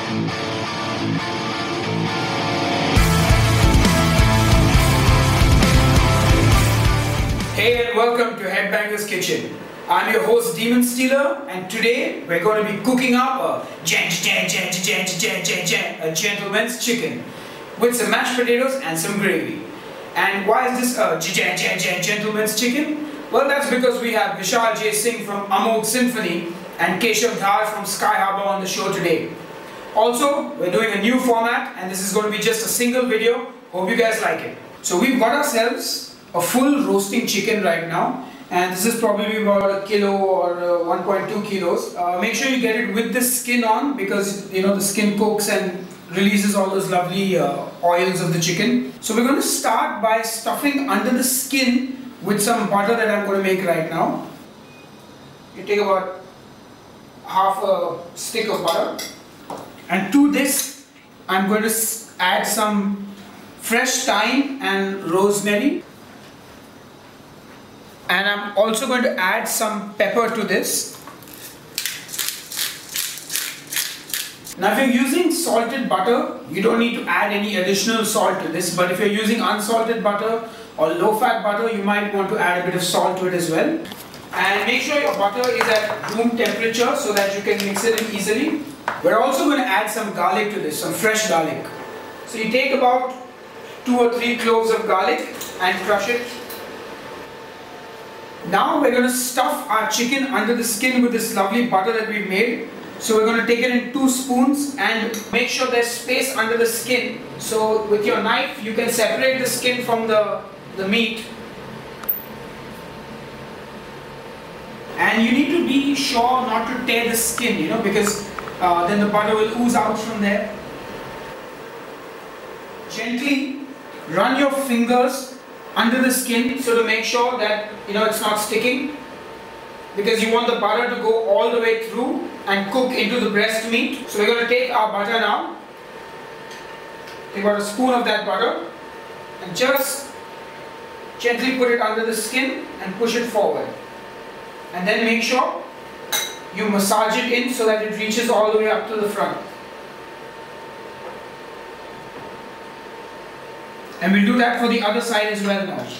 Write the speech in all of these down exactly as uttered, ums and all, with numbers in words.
Hey and welcome to Headbangers Kitchen. I'm your host Demon Stealer, and today we're going to be cooking up a, gen gen gen gen gen gen gen, a gentleman's chicken with some mashed potatoes and some gravy. And why is this a gen gen gen gentleman's chicken? Well, that's because we have Vishal J. Singh from Amog Symphony and Keshav Dhar from Sky Harbor on the show today. Also, we're doing a new format, and this is going to be just a single video. Hope you guys like it. So we've got ourselves a full roasting chicken right now, and this is probably about a kilo or uh, one point two kilos. Uh, make sure you get it with the skin on, because you know the skin cooks and releases all those lovely uh, oils of the chicken. So we're going to start by stuffing under the skin with some butter that I'm going to make right now. You take about half a stick of butter, and to this I'm going to add some fresh thyme and rosemary. And I'm also going to add some pepper to this. Now if you're using salted butter, you don't need to add any additional salt to this, but if you're using unsalted butter or low-fat butter, you might want to add a bit of salt to it as well. And make sure your butter is at room temperature so that you can mix it in easily. We're also going to add some garlic to this, some fresh garlic. So you take about two or three cloves of garlic and crush it. Now we're going to stuff our chicken under the skin with this lovely butter that we've made. So we're going to take it in two spoons and make sure there's space under the skin. So with your knife you can separate the skin from the, the meat. And you need to be sure not to tear the skin, you know, because uh, then the butter will ooze out from there. Gently run your fingers under the skin, so to make sure that you know it's not sticking, because you want the butter to go all the way through and cook into the breast meat. So we're going to take our butter now, take about a spoon of that butter and just gently put it under the skin and push it forward, and then make sure you massage it in so that it reaches all the way up to the front. And we'll do that for the other side as well now.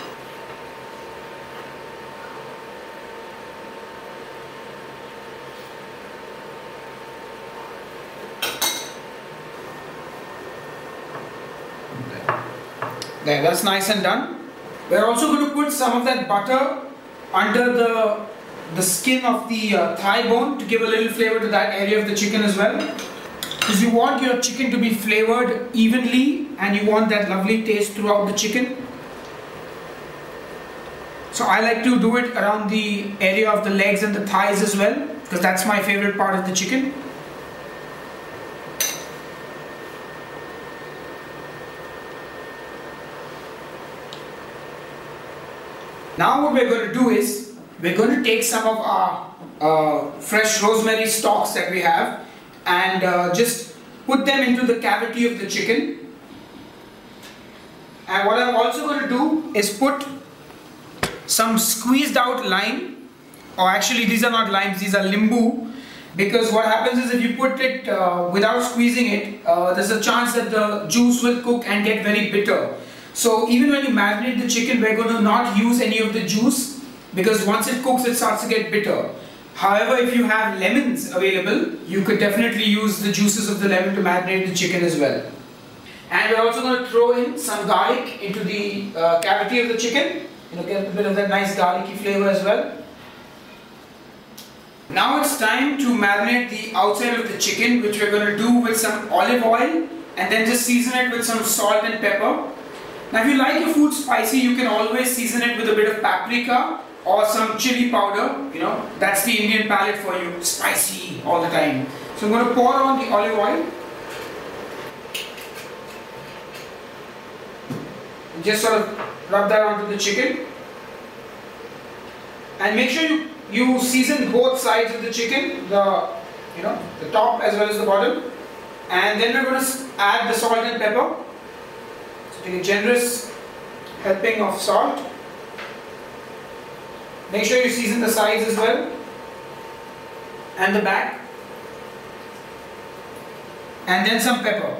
There, that's nice and done. We're also going to put some of that butter under the, the skin of the uh, thigh bone to give a little flavor to that area of the chicken as well. Because you want your chicken to be flavored evenly and you want that lovely taste throughout the chicken. So I like to do it around the area of the legs and the thighs as well, because that's my favorite part of the chicken. Now what we're going to do is, we're going to take some of our uh, fresh rosemary stalks that we have and uh, just put them into the cavity of the chicken. And what I'm also going to do is put some squeezed out lime, or actually these are not limes, these are limbu, because what happens is if you put it uh, without squeezing it, uh, there's a chance that the juice will cook and get very bitter. So even when you marinate the chicken, we're going to not use any of the juice, because once it cooks it starts to get bitter. However, if you have lemons available, you could definitely use the juices of the lemon to marinate the chicken as well. And we're also going to throw in some garlic into the uh, cavity of the chicken, you know, get a bit of that nice garlicky flavor as well. Now it's time to marinate the outside of the chicken, which we're going to do with some olive oil and then just season it with some salt and pepper. Now if you like your food spicy, you can always season it with a bit of paprika or some chili powder, you know, that's the Indian palate for you, spicy all the time. So I'm going to pour on the olive oil and just sort of rub that onto the chicken, and make sure you, you season both sides of the chicken, the, you know, the top as well as the bottom, and then we're going to add the salt and pepper. So take a generous helping of salt. Make sure you season the sides as well and the back. and then some pepper.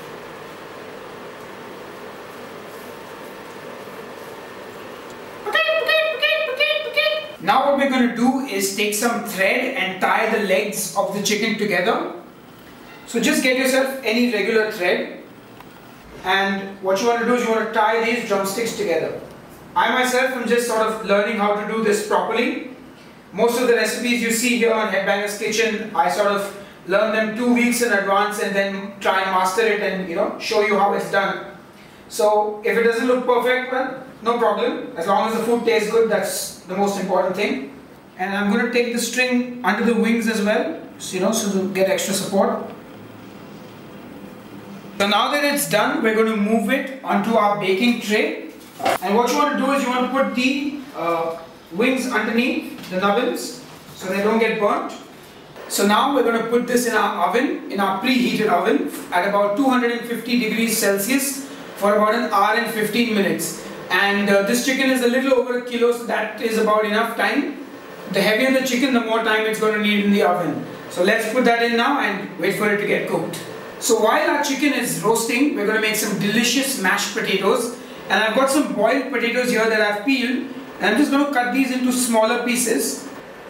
Now what we're going to do is take some thread and tie the legs of the chicken together. So just get yourself any regular thread, and what you want to do is you want to tie these drumsticks together. I myself am just sort of learning how to do this properly. Most of the recipes you see here on Headbangers Kitchen, I sort of learn them two weeks in advance and then try and master it and, you know, show you how it's done. So if it doesn't look perfect, well, no problem. As long as the food tastes good, that's the most important thing. And I'm going to take the string under the wings as well, so, you know, so to get extra support. So now that it's done, we're going to move it onto our baking tray. And what you want to do is you want to put the uh, wings underneath the nubbins so they don't get burnt. So now we're going to put this in our oven, in our preheated oven at about two hundred fifty degrees Celsius for about an hour and fifteen minutes. And uh, this chicken is a little over a kilo, so that is about enough time. The heavier the chicken, the more time it's going to need in the oven. So let's put that in now and wait for it to get cooked. So while our chicken is roasting, we're going to make some delicious mashed potatoes. And I've got some boiled potatoes here that I've peeled. And I'm just going to cut these into smaller pieces.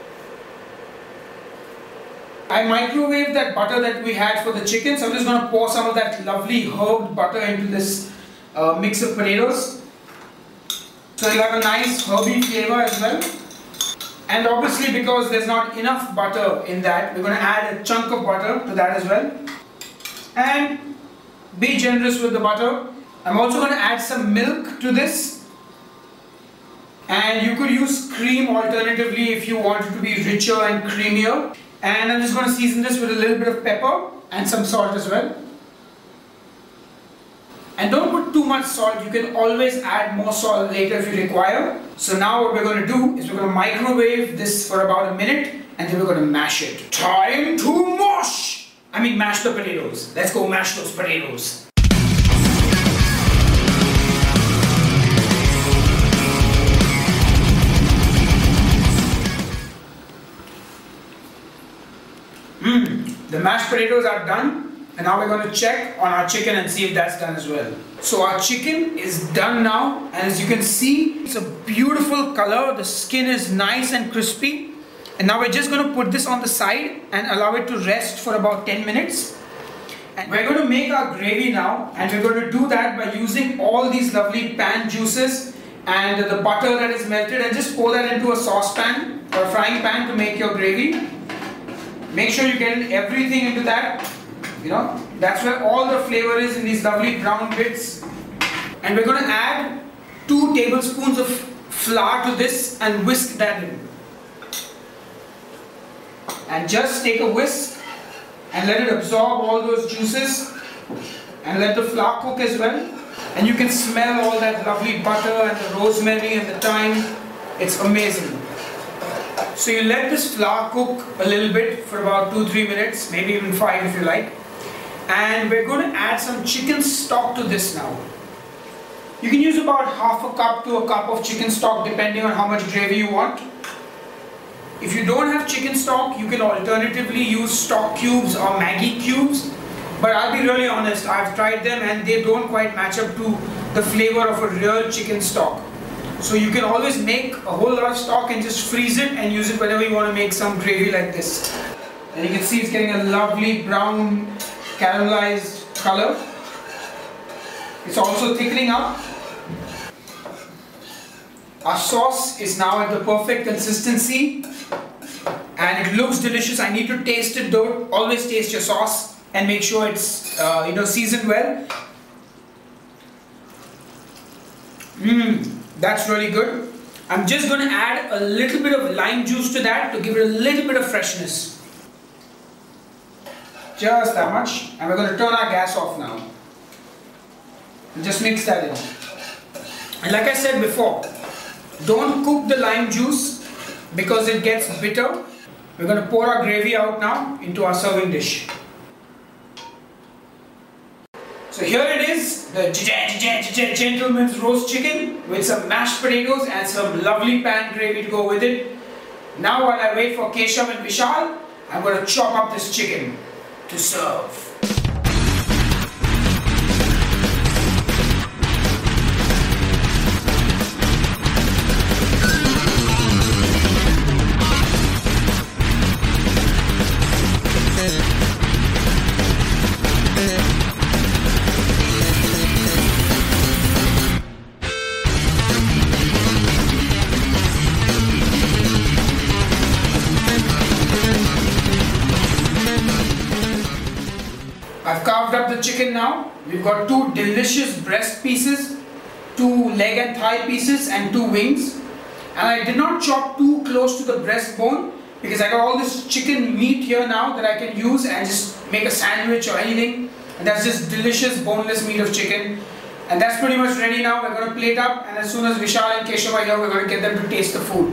I microwaved that butter that we had for the chicken, so I'm just going to pour some of that lovely herb butter into this uh, mix of potatoes. So it'll have a nice herby flavor as well. And obviously, because there's not enough butter in that, we're going to add a chunk of butter to that as well. And be generous with the butter. I'm also going to add some milk to this. And you could use cream alternatively if you want it to be richer and creamier. And I'm just going to season this with a little bit of pepper and some salt as well. And don't put too much salt, you can always add more salt later if you require. So now what we're going to do is we're going to microwave this for about a minute and then we're going to mash it. Time to mash! I mean mash the potatoes. Let's go mash those potatoes. Mmm, the mashed potatoes are done. And now we're going to check on our chicken and see if that's done as well. So our chicken is done now, and as you can see, it's a beautiful color. The skin is nice and crispy. And now we're just going to put this on the side and allow it to rest for about ten minutes. And we're going to make our gravy now, and we're going to do that by using all these lovely pan juices and the butter that is melted, and just pour that into a saucepan or a frying pan to make your gravy. Make sure you get everything into that. You know, that's where all the flavor is, in these lovely brown bits. And we're going to add two tablespoons of flour to this and whisk that in. And just take a whisk and let it absorb all those juices and let the flour cook as well. And you can smell all that lovely butter and the rosemary and the thyme. It's amazing. So you let this flour cook a little bit for about two to three minutes, maybe even five if you like. And we're going to add some chicken stock to this now. You can use about half a cup to a cup of chicken stock depending on how much gravy you want. If you don't have chicken stock, you can alternatively use stock cubes or Maggi cubes. But I'll be really honest, I've tried them and they don't quite match up to the flavor of a real chicken stock. So you can always make a whole lot of stock and just freeze it and use it whenever you want to make some gravy like this. And you can see it's getting a lovely brown caramelized color. It's also thickening up. Our sauce is now at the perfect consistency and it looks delicious. I need to taste it though. Always taste your sauce and make sure it's uh, you know seasoned well. Mmm, that's really good. I'm just going to add a little bit of lime juice to that to give it a little bit of freshness. Just that much, and we're going to turn our gas off now. And just mix that in. And like I said before, don't cook the lime juice because it gets bitter. We're going to pour our gravy out now into our serving dish. So here it is, the gentleman's roast chicken with some mashed potatoes and some lovely pan gravy to go with it. Now while I wait for Keshav and Vishal, I'm going to chop up this chicken to serve. I've carved up the chicken now. We've got two delicious breast pieces, two leg and thigh pieces and two wings. And I did not chop too close to the breastbone because I got all this chicken meat here now that I can use and just make a sandwich or anything. And that's just delicious boneless meat of chicken. And that's pretty much ready now. We're going to plate up, and as soon as Vishal and Keshav are here, we're going to get them to taste the food.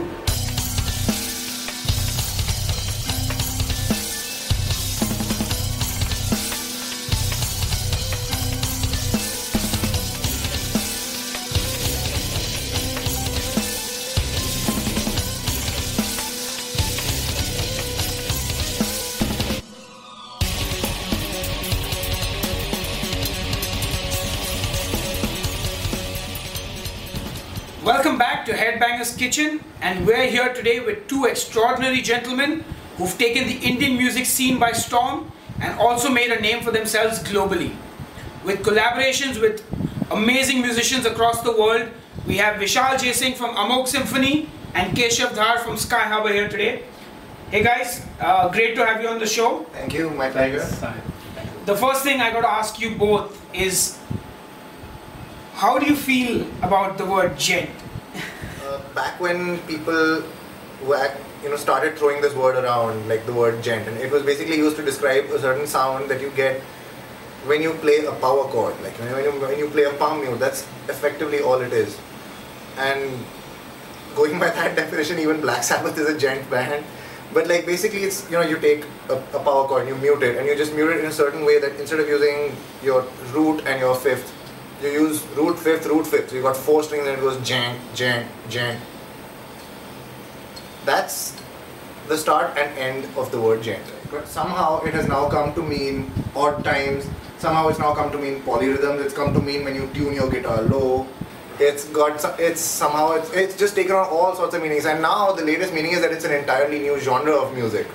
Welcome back to Headbangers Kitchen, and we're here today with two extraordinary gentlemen who've taken the Indian music scene by storm and also made a name for themselves globally. With collaborations with amazing musicians across the world, we have Vishal Jaising from Amok Symphony and Keshav Dhar from Sky Harbor here today. Hey guys, uh, great to have you on the show. Thank you, my pleasure. The first thing I got to ask you both is, how do you feel about the word gent? Uh, back when people were, you know, started throwing this word around, like the word gent, and it was basically used to describe a certain sound that you get when you play a power chord, like when you, when you play a palm mute. That's effectively all it is. And going by that definition, even Black Sabbath is a gent band. But like basically, it's, you know, you take a, a power chord, you mute it, and you just mute it in a certain way that instead of using your root and your fifth, you use root fifth, root fifth. So you got four strings and it goes jang, jang, jang. That's the start and end of the word gent. But somehow it has now come to mean odd times. Somehow it's now come to mean polyrhythms. It's come to mean when you tune your guitar low. It's got, it's somehow, it's, it's just taken on all sorts of meanings. And now the latest meaning is that it's an entirely new genre of music,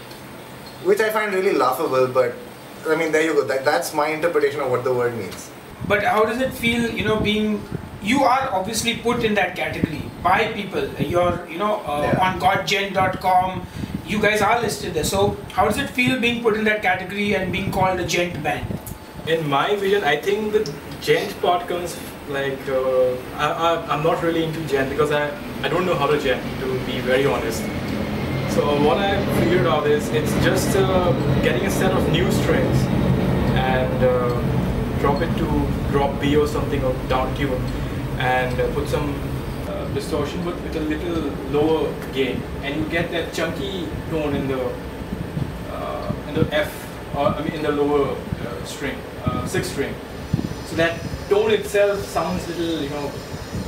which I find really laughable. But I mean, there you go. That, that's my interpretation of what the word means. But how does it feel, you know, being, you are obviously put in that category by people. You're, you know, uh, yeah. on got gent dot com, you guys are listed there. So how does it feel being put in that category and being called a gent band? In my vision, I think the gent part comes like, uh, I, I, I'm not really into gent because I, I don't know how to gent, to be very honest. So what I figured out is it's just uh, getting a set of new strings and uh, drop it to drop B or something, or down tune, and uh, put some uh, distortion but with a little lower gain, and you get that chunky tone in the uh, in the F, or I mean in the lower uh, string, uh, sixth string. So that tone itself sounds little, you know,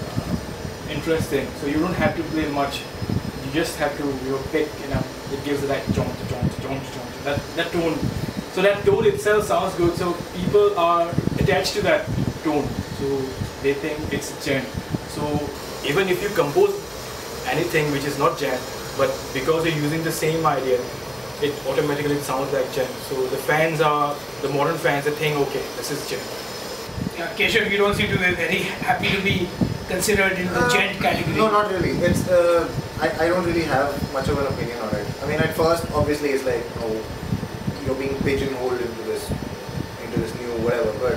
uh, interesting. So you don't have to play much. You just have to, you know, pick, you know, it gives that jump, jump, jump, jump. That that tone. So that tone itself sounds good, so people are attached to that tone, so they think it's gent. So even if you compose anything which is not gent, but because you're using the same idea, it automatically sounds like gent. So the fans are, the modern fans, they think, okay, this is gent. Yeah, Keshav, you don't seem to be very happy to be considered in the uh, gent category. No, not really. It's uh, I, I don't really have much of an opinion on it. I mean, at first, obviously, it's like, you know, you're being pigeonholed into this, into this new whatever. But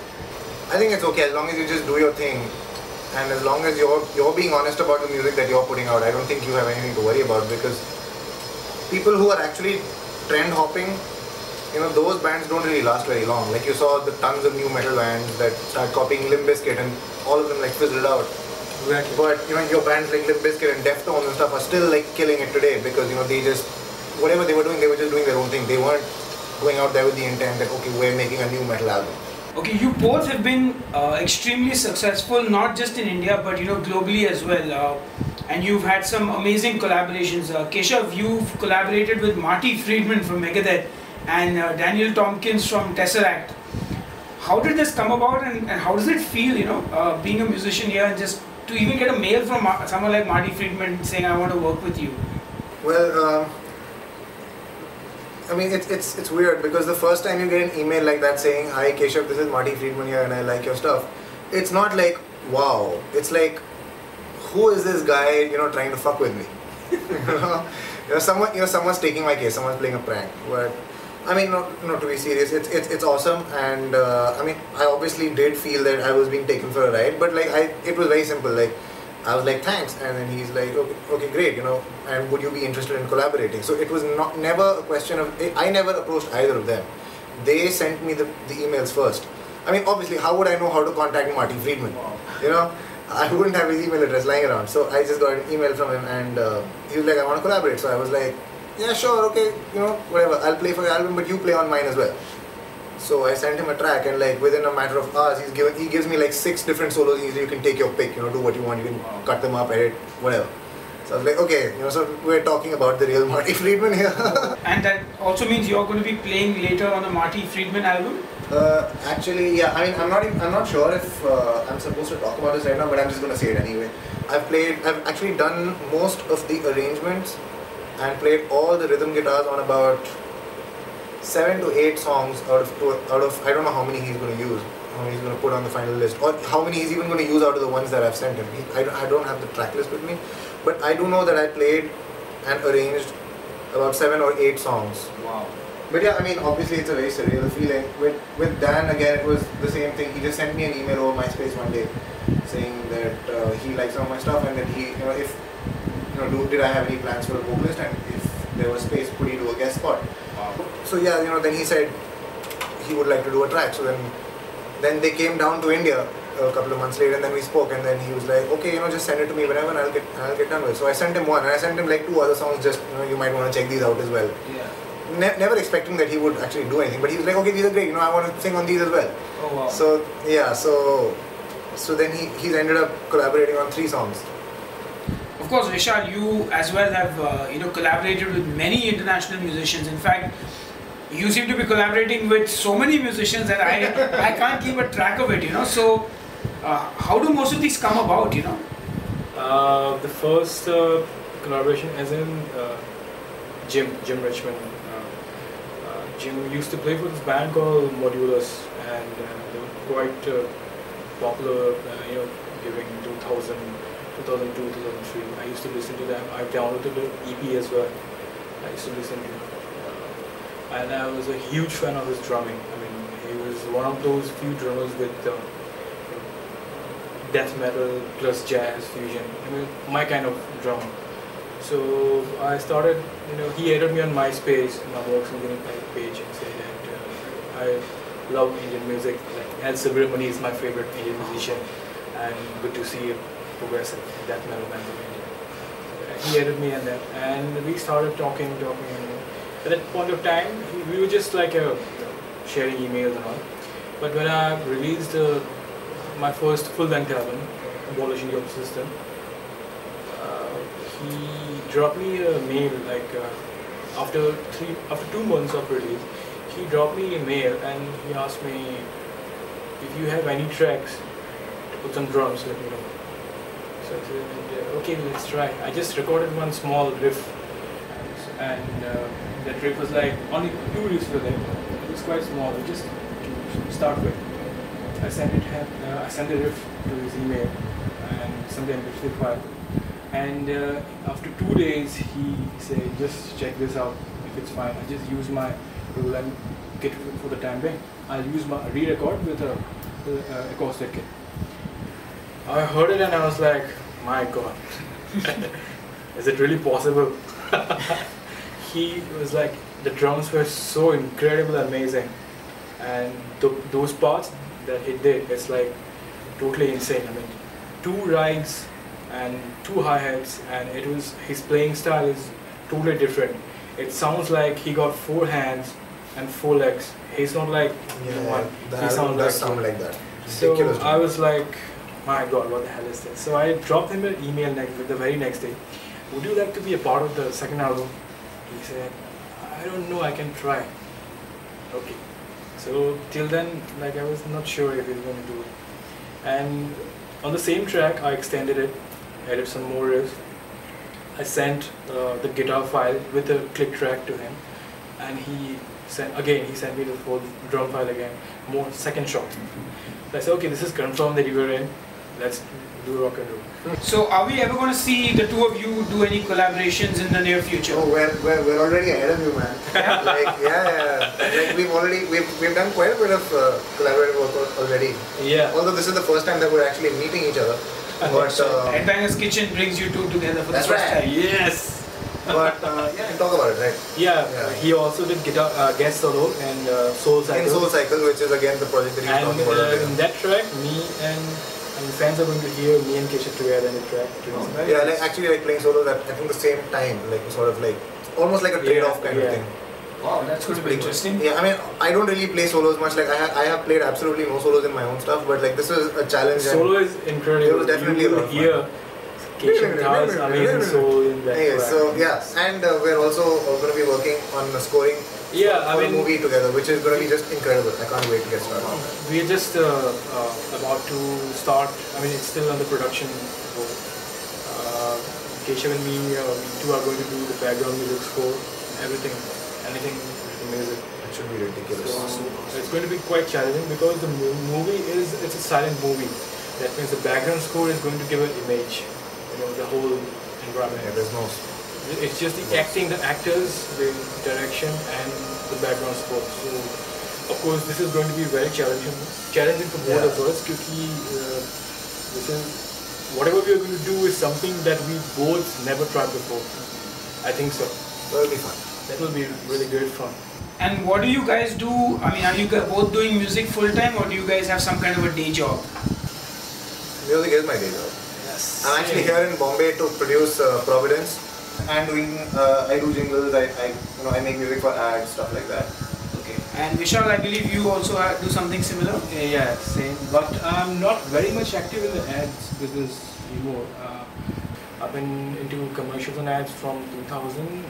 I think it's okay as long as you just do your thing, and as long as you're you're being honest about the music that you're putting out. I don't think you have anything to worry about, because people who are actually trend hopping, you know, those bands don't really last very long. Like you saw the tons of new metal bands that start copying Limp Bizkit, and all of them like fizzled out. Exactly. But you know, your bands like Limp Bizkit and Deftones and stuff are still like killing it today, because you know they just, whatever they were doing, they were just doing their own thing. They weren't going out there with the intent that, okay, we're making a new metal album. Okay, you both have been uh, extremely successful, not just in India, but you know, globally as well. Uh, and you've had some amazing collaborations. Uh, Keshav, you've collaborated with Marty Friedman from Megadeth and uh, Daniel Tompkins from Tesseract. How did this come about, and, and how does it feel, you know, uh, being a musician here, and just to even get a mail from Mar- someone like Marty Friedman saying, I want to work with you? Well, uh, I mean, it's, it's, it's weird, because the first time you get an email like that saying, hi Keshav, this is Marty Friedman here and I like your stuff, it's not like, wow, it's like, who is this guy, you know, trying to fuck with me? you know, you know, someone, you know, someone's taking my case, someone's playing a prank. But I mean, not, not to be serious, it's, it's, it's awesome, and uh, I mean, I obviously did feel that I was being taken for a ride, but like, I, it was very simple, like, I was like, thanks, and then he's like, okay, okay, great, you know, and would you be interested in collaborating? So it was not never a question of, I never approached either of them. They sent me the, the emails first. I mean, obviously, how would I know how to contact Marty Friedman? You know, I wouldn't have his email address lying around. So I just got an email from him, and uh, he was like, I want to collaborate. So I was like, yeah, sure, okay, you know, whatever. I'll play for your album, but you play on mine as well. So I sent him a track, and like within a matter of hours, he's given, he gives me like six different solos. Easily, you can take your pick, you know, do what you want. You can cut them up, edit, whatever. So I was like, okay, you know, so we're talking about the real Marty Friedman here. And that also means you're going to be playing later on a Marty Friedman album? Uh, actually, yeah. I mean, I'm not. Even, I'm not sure if uh, I'm supposed to talk about this right now, but I'm just gonna say it anyway. I've played. I've actually done most of the arrangements and played all the rhythm guitars on about seven to eight songs out of out of. I don't know how many he's gonna use. How many he's gonna put on the final list, or how many he's even gonna use out of the ones that I've sent him. He, I, I don't have the track list with me, but I do know that I played and arranged about seven or eight songs. Wow. But yeah, I mean, obviously it's a very surreal feeling. With with Dan, again, it was the same thing. He just sent me an email over MySpace one day saying that uh, he likes some of my stuff, and that he, you know, if, you know, do, did I have any plans for a vocalist, and if there was space, could he do a guest spot? Wow. So yeah, you know, then he said he would like to do a track. So then, then they came down to India a couple of months later, and then we spoke, and then he was like, okay, you know, just send it to me whenever, and I'll get I'll get done with it. So I sent him one, and I sent him like two other songs. Just, you know, you might want to check these out as well. Yeah. Ne- never expecting that he would actually do anything, but he was like, okay, these are great, you know, I want to sing on these as well. Oh wow. So yeah, so so then he he's ended up collaborating on three songs. Of course, Vishal, you as well have uh, you know collaborated with many international musicians. In fact, you seem to be collaborating with so many musicians that I I can't keep a track of it. You know, so uh, how do most of these come about? You know. Uh, the first uh, collaboration is in uh, Jim Jim Richmond. Jim used to play for this band called Modulus, and uh, they were quite uh, popular, uh, you know, during two thousand, two thousand two, two thousand three. I used to listen to them. I downloaded the E P as well. I used to listen to them. Uh, and I was a huge fan of his drumming. I mean, he was one of those few drummers with uh, death metal plus jazz fusion. I mean, my kind of drummer. So I started, you know, he added me on MySpace, my works in the page, and said that uh, I love Indian music. Like Al Subramani is my favorite Indian musician, and good to see him progressive death metal band in India. Uh, he added me on that, and we started talking, talking. And at that point of time, we were just like uh, sharing emails and all. But when I released uh, my first full-length album, Abolishing the Old System, he dropped me a mail like uh, after three, after two months of release. He dropped me a mail and he asked me if you have any tracks to put some drums, let me know. So I said, okay, let's try. I just recorded one small riff, and uh, that riff was like only two riffs were there. It was quite small, just to start with. I sent it. Uh, I sent the riff to his email and sent the M P three file. And uh, after two days, he said, just check this out, if it's fine. I just use my Roland kit for the time being. I'll use my re-record with a, with a acoustic kit. I heard it and I was like, my God, is it really possible? He was like, the drums were so incredible, amazing. And th those parts that he did, it's like totally insane. I mean, two rides and two hi-hats, and it was, his playing style is totally different. It sounds like he got four hands and four legs. He's not like Yeah, you know, one. the He sounds album does like sound like that. So Ridiculous. I was like, my God, what the hell is this? So I dropped him an email next, the very next day. Would you like to be a part of the second album? He said, I don't know, I can try. Okay. So till then, like I was not sure if he was going to do it. And on the same track, I extended it, added some more riffs. I sent uh, the guitar file with a click track to him, and he sent again. He sent me the whole drum file again, more second shot. So I said, okay, this is confirmed that you were in. let's do rock and roll. So are we ever going to see the two of you do any collaborations in the near future? Oh, we're, we're, we're already ahead of you, man. Yeah? Like, yeah, yeah. Like, we've already, we've, we've done quite a bit of uh, collaborative work already. Yeah. Although this is the first time that we're actually meeting each other. But, uh, Headbangers Kitchen brings you two together for the That's first right. time. Yes. but uh, yeah, talk about it, right? Yeah, Yeah. he also did guitar uh, guest solo and uh, Soul Cycle. In Soul Cycle, which is again the project that he's and talking about. uh, earlier. in that track, me and I mean, fans are going to hear me and Keshav together in the track. Oh, very Yeah, nice. like actually like playing solos at I think the same time, like sort of like almost like a trade-off kind yeah. of thing. Wow, that's going to be interesting. Yeah, I mean I don't really play solos much. Like I ha- I have played absolutely no solos in my own stuff, but like this is a challenge. and- Solo is incredible. It was definitely you a will lot of fun. hear Keshav guitar's amazing soul in that Anyway, track. so yeah, and uh, we're also going to be working on the scoring Yeah, for I a mean, movie together, which is going to be just incredible. I can't wait to get started on that. we are just uh, uh, about to start. I mean, it's still under production. mode. Uh, Keshav and me, uh, we two are going to do the background music score, everything, anything amazing. It should be ridiculous. So it's going to be quite challenging because the mo- movie is it's a silent movie. That means the background score is going to give an image, you know, the whole environment. Yeah, there's no. It's just the acting, the actors, the direction, and the background score. So, of course, this is going to be very challenging, challenging for both Yeah. of us. Because uh, this is whatever we are going to do is something that we both never tried before. I think so. That'll be fun. That will be really great fun. And what do you guys do? I mean, are you guys both doing music full time, or do you guys have some kind of a day job? Music is my day job. Yes. I'm actually here in Bombay to produce uh, Providence. And doing, uh, I do jingles. I, I, you know, I make music for ads, stuff like that. Okay. And Vishal, I believe you also uh, do something similar. Yeah, same. But I'm not very much active in the ads business anymore. Uh, I've been into commercials and ads from two thousand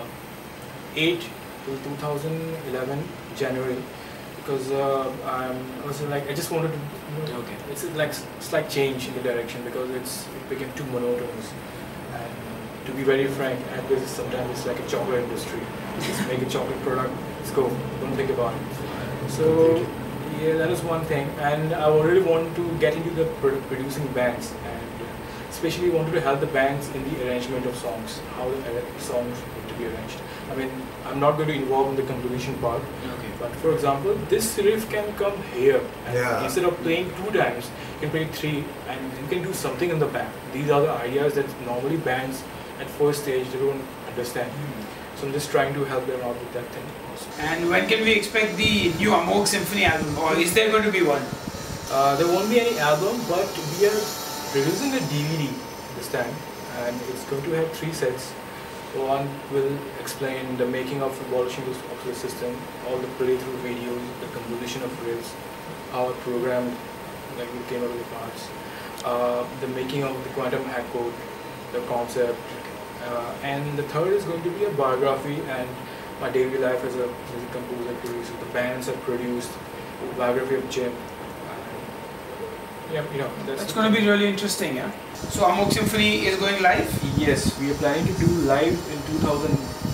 eight to two thousand eleven January because uh, I'm, I was like I just wanted to you know, Okay. it's like slight change in the direction because it's it became too monotonous and to be very frank ad business sometimes it's like a chocolate industry. Just make a chocolate product, let's go, don't think about it. So yeah, that is one thing, and I really wanted to get into the pro- producing bands and especially wanted to help the bands in the arrangement of songs, how the arra- songs need to be arranged. I mean, I'm not going to involve in the composition part, Okay. but for example, this riff can come here, and Yeah. instead of playing two times, you can play three, and you can do something in the back. These are the ideas that normally bands at first stage they don't understand. So I'm just trying to help them out with that thing also. And when can we expect the new Amok Symphony album, or is there going to be one? Uh, there won't be any album, but we are releasing a D V D this time, and it's going to have three sets. One will explain the making of abolishing the software system, all the playthrough videos, the composition of riffs, how it programmed, like we came up with the parts, uh, the making of the quantum hack code, the concept, uh, and the third is going to be a biography and my daily life as a music composer, producer, the bands I've produced, biography of Jim. Yeah, you know, that's, That's going to be really interesting, yeah? So Amok Symphony is going live? yes, we are planning to do live in two thousand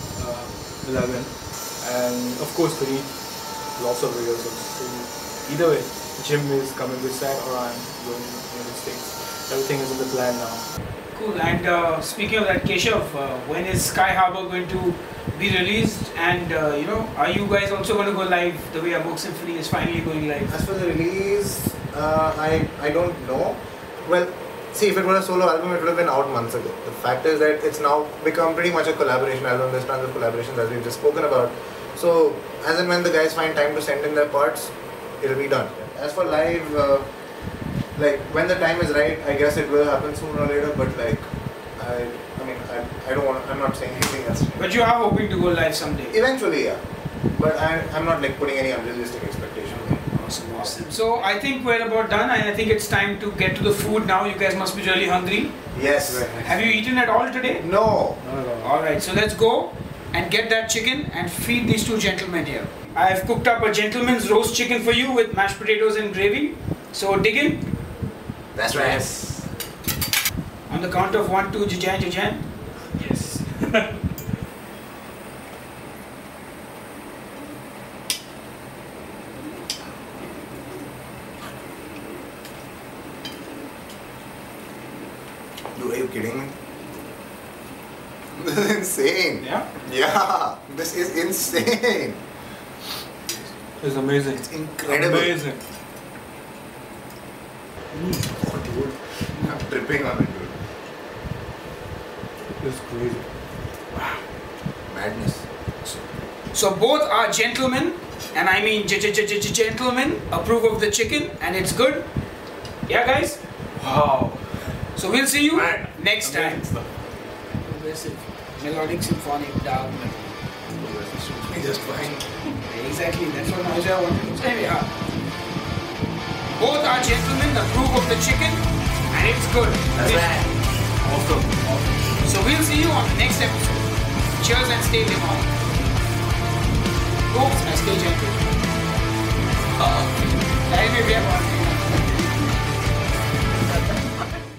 eleven. and of course we need lots of rehearsals. So either way, Jim is coming this side or I'm going to the United States. Everything is in the plan now. Cool. And uh, speaking of that, Keshav, uh, when is Sky Harbor going to be released? And uh, you know, are you guys also going to go live the way Amok Symphony is finally going live? As for the release, uh, I I don't know. Well, see, if it were a solo album, it would have been out months ago. The fact is that it's now become pretty much a collaboration album. There's tons of collaborations as we've just spoken about. So, as and when the guys find time to send in their parts, it'll be done. As for live, uh, like when the time is right, I guess it will happen sooner or later. But like, I, I mean, I, I don't want. I'm not saying anything else. But you are hoping to go live someday. Eventually, yeah. But I, I'm not like putting any unrealistic expectations. Awesome, awesome. So I think we're about done, and I think it's time to get to the food now. You guys must be really hungry. Yes. Have you eaten at all today? No. No, no, no. All right, so let's go and get that chicken and feed these two gentlemen here. I have cooked up a gentleman's roast chicken for you with mashed potatoes and gravy. So dig in. That's right. Yes. On the count of one, two, jajan, jajan. Yes. you kidding me? This is insane. Yeah? Yeah, this is insane. It's amazing. It's incredible. Amazing. Oh, dude. I'm tripping on it, dude. It's crazy. Madness. So both are gentlemen, and I mean j- j- j- j- gentlemen, approve of the chicken, and it's good. Yeah, guys. Wow. So we'll see you Man, next time. amazing stuff. Progressive, melodic, symphonic, dark. Just fine. Exactly. That's what Nausea wanted. So anyway, uh, both are gentlemen, approve of the chicken, and it's good. That's right. Awesome. Awesome. So we'll see you on the next episode. Cheers and stay limon. Oops, I stay gentle. Uh, anyway, we have one.